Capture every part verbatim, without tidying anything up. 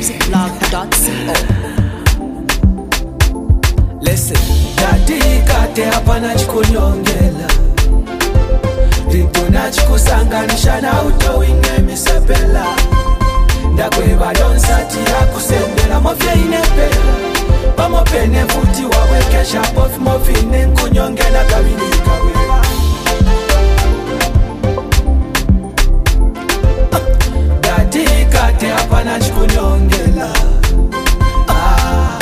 music blog dot co. Listen, dadikate hapana chikunyongela, rituna chikusanganisha na utowinge misepela. Ndakweba donsati ya kusendela mofya inepela, pamopene futi wawekesha pofi mofine nkunyongela kabili kawela. Dadikate hapana chikunyongela, ah.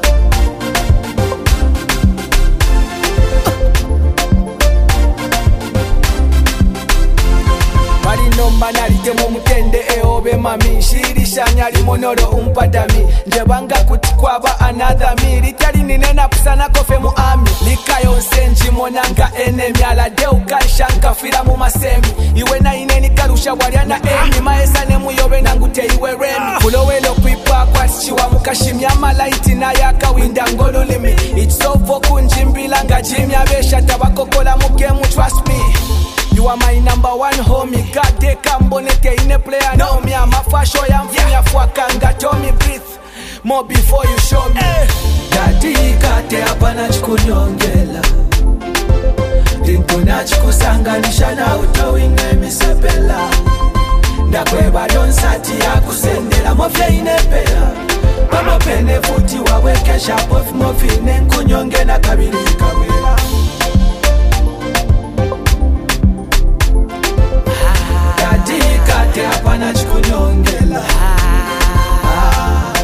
Nomba nalitemo mutende eobe mami shirishanya limonoro umpadami njebanga kuti kwaba another me litali ninena kusana kofe mu ami likayo senji monanga enemy alade ukashanka fira mu masemi iwe na ineni karusha waliana emi maesa ne muyobe nangute iwe remi kulowelo kwipa kwasichiwa mukashimya malaiti na yakawinda ngolulimi it's so kunjimbila nga jimya besha tabakokola mu game trust me. You are my number one homie. God de kambonete in a player. No me I'm a fasho yam finya fuakanga. Tell me breathe more before you show me. Daddy kate hapana chikunyongela, rinkuna chikusanganisha na utowinge misepela. Ndakweba donsati ya kusendela mofya inepela, pamopene futi wawekesha pofi mofine nkunyonge na kabili kawela. Dadikate hapana chikunyongela, ah.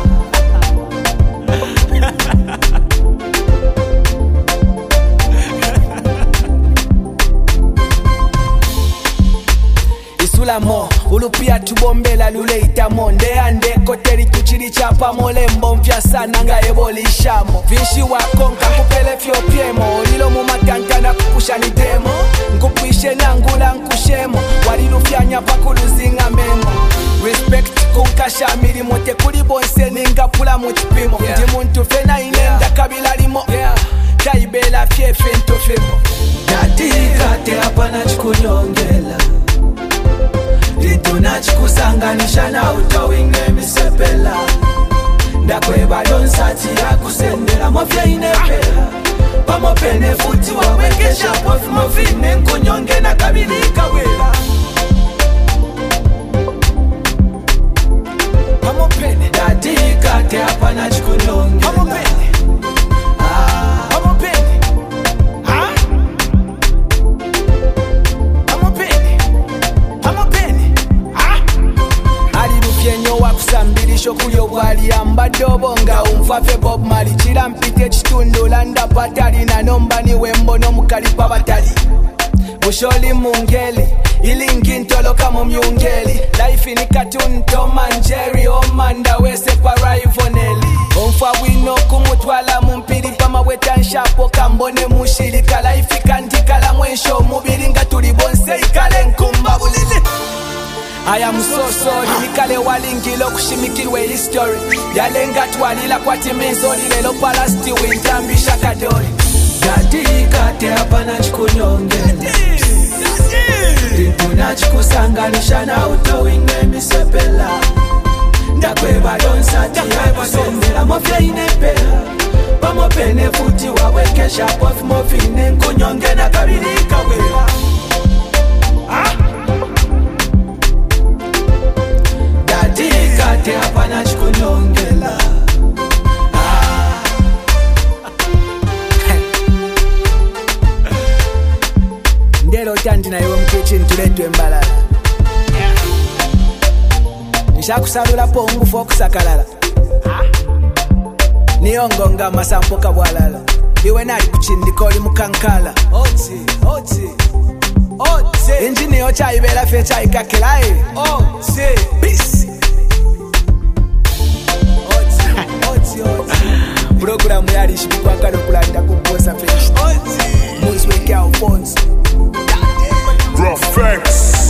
Isula mo ulupia tubombela lule itamo ndeande koteri tuchiri chapa mole mbomfya sana nga eboli shamo vishi wakonka kupele fyo piemo lilo mumatantana kupusha ni demo nkupishe nangula nkushemo walilufyanya pakuluzinga memo respect kunkasha mili mote kuli bonse ninga pula mutipimo yeah. Ndi muntu fena inenda yeah. Kabila limo yeah. Kaibela fye fento femo dadikate hapana chikunyongela, rituna chikusanganisha na utowinge misepela. Ndakweba donsati ya kusendela mofya inepela, pamopene futi wawekesha pofi mofine nkunyonge na kabili kawela. Pamopene dadikate hapana chikunyongela, pamopene ah. Pamopene ah. Pamopene pamopene ah. Alilufyenyo wakusambilisho kuyo bwali ambadobo nga umfafe Bob Marley chira mpite chitundu landa patali na nomba ni wembo no mukalipa batali usholi mungeli ilingi ntoloka mu myungeli life ni cartoon Tom and Jerry omanda wese kwa rivalry omfa wino kumutwala mumpiri pama wetanshapo kambone mushirika life kandikala mwensho mubiri nga tuli bonse ikale nkumba bulili. I am so sorry nikale walingilo kushimikirwe history yalenga twalila kwati mizoli lelo palasti wintambisha kadori. Dadikate hapana chikunyongela, rituna chikusanganisha na utowinge misepela. Ndakweba donsati ya kusendela mofya inepela, pamopene futi wawekesha pofi mofine nkunyonge na kabili kawela. Ah. Dadikate hapana chikunyongela, ah. Ndelo tandi na iwe mkichini tuletu embalala yeah. Nishakusalula po ngufu okusakalala ah. Niyongonga masampo kabwalala iwe nali kuchindika oli mukankala oti oti oti injini yo chayibela fe chayikakelaye oti peace oti oti oti programu yali shibikwa kano kulanda kuposa fish oti muzweke au phones Rough Facts.